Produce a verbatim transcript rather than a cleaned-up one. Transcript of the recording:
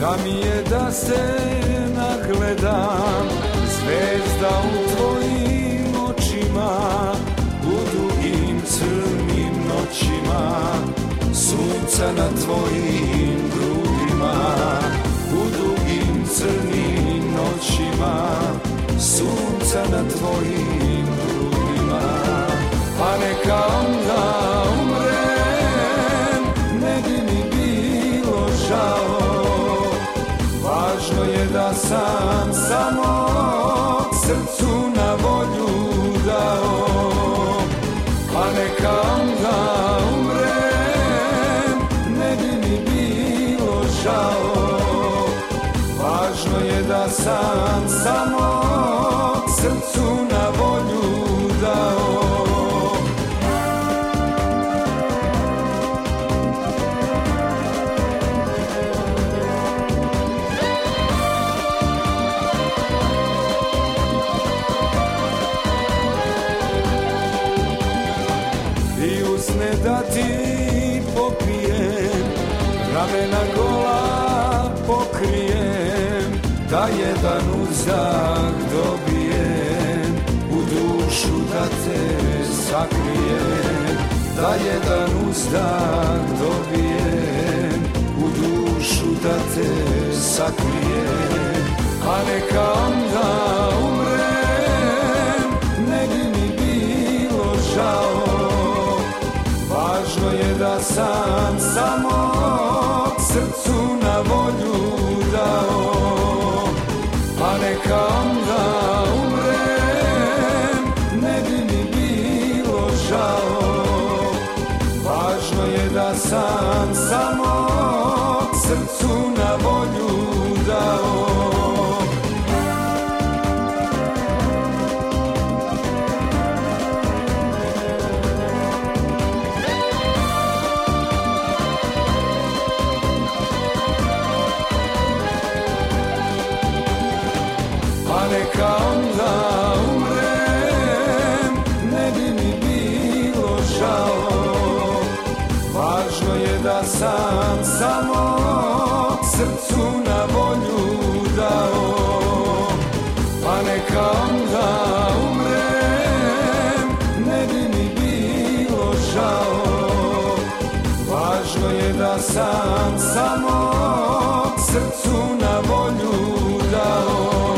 da mi je da se nagledam zvezda u tvojim očima, u dugim crnim noćima, sunca na tvojim grudima, u dugim crnim noćima, sunca na tvojim grudima. Pa neka onda umrem, ne bi mi bilo žao, važno je da sam samo srcu na volju dao. Pa neka onda umrem, ne bi mi bilo žao, važno je da sam samo srcu na volju dao. Da ti popijem, ramena gola pokrijem, da jedan uzdah dobijem, u dušu da te sakrijem, da jedan uzdah dobijem, u dušu da te sakrijem. A neka onda umrem, ne bi mi bilo žao, važno je da sam samo srcu na volju dao. Pa neka onda umrem, ne bi mi bilo žao, važno je da sam samo srcu na volju dao. Neka onda umrem, ne bi mi bilo žao, važno je da sam samo srcu na volju dao. Pa neka onda umrem, ne bi mi bilo žao, važno je da sam samo srcu na volju dao.